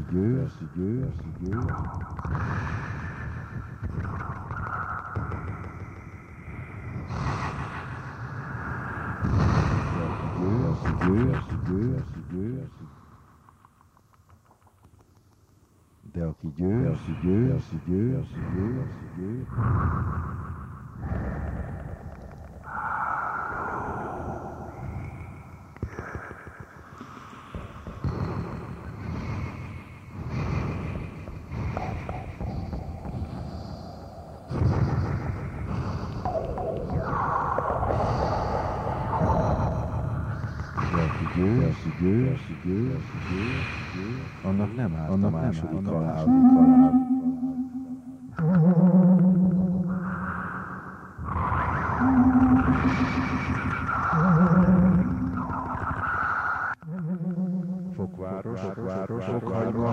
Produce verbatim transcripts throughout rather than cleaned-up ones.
Persigueux, persigueux, persigueux. Persigueux, persigueux, persigueux. Persigueux, persigueux, persigueux, persigueux, persigueux. Persigueux, persigueux, persigueux, persigueux. Annak nem árt a második halál. Fokváros, Fokváros, Fokhagyma,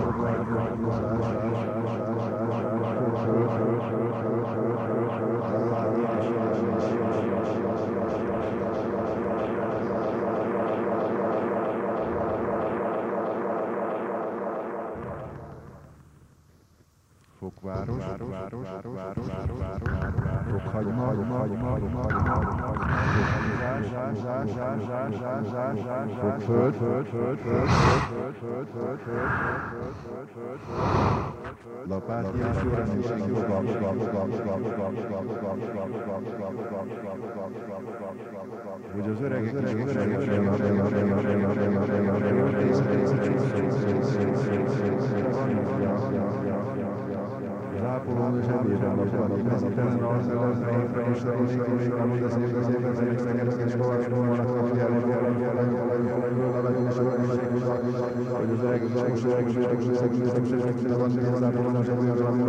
Fokváros, Fokváros, Fokváros, Fokhagyma, Fokhagyma, Fokföld, föld, föld, föld, föld, föld, föld, föld, föld, lapát, hogy az öregek az ápolón és ebéden lakban, mezitelen arcállal, és a régen, hogy az évben az évben és kovácsban hogy az öregek is most az ápolón és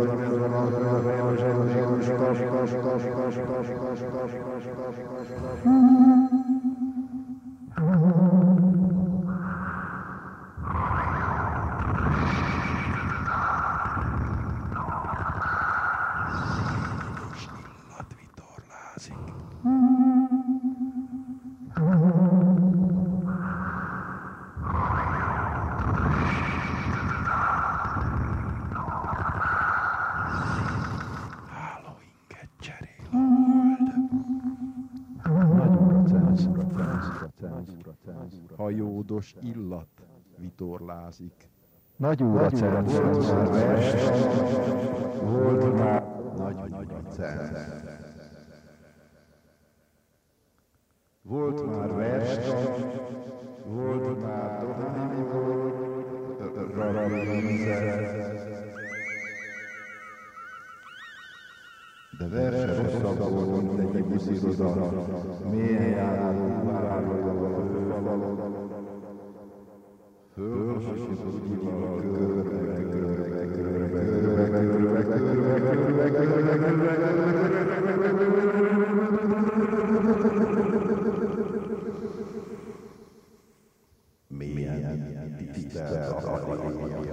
hajódos illat vitorlázik. Nagy úr censz, volt már nagy nagy censz. Volt már verstan, volt már dohány, volt raravízer. De verse rosszabb volt, mint egy buszíroda, mélyen járó, váráló, fölhasonlított úgyival, körbe, körbe, körbe, körbe, körbe, körbe, mélyen tisztelt akadémia.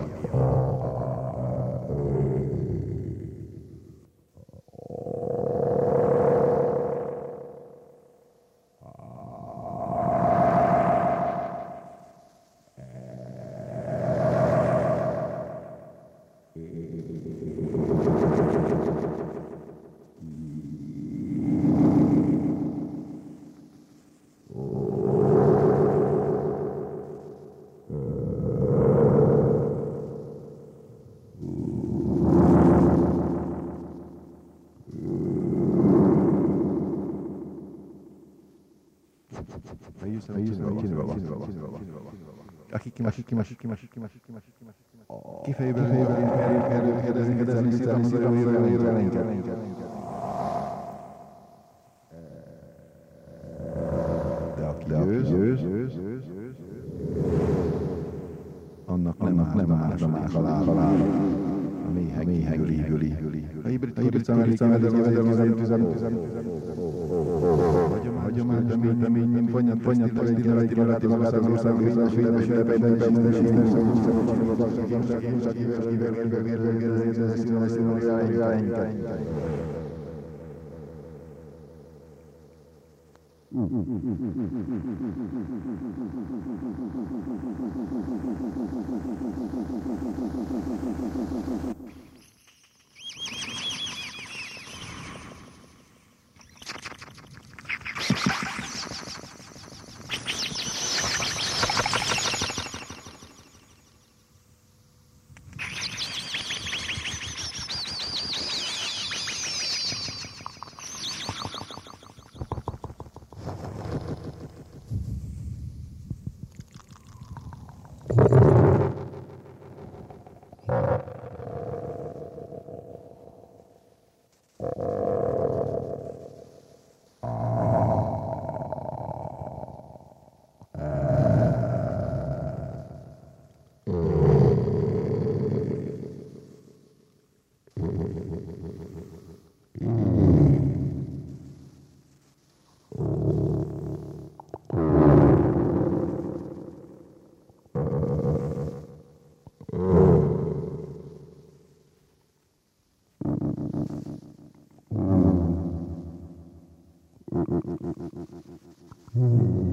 Akik kimásik, kimásik, kimásik, kimásik, kimásik, kimásik, kifejében kérdezni, kérdezni, szépen, szépen, de aki győz, annak nem más a más halál, a méhek hűli. A hibrid szemelítőzem, hagyomány, emény, fanyat, fanyat, fanyat, fanyat, magát az ország, bizonyos, bizonyos, bizonyos, bizonyos, Mm-hmm.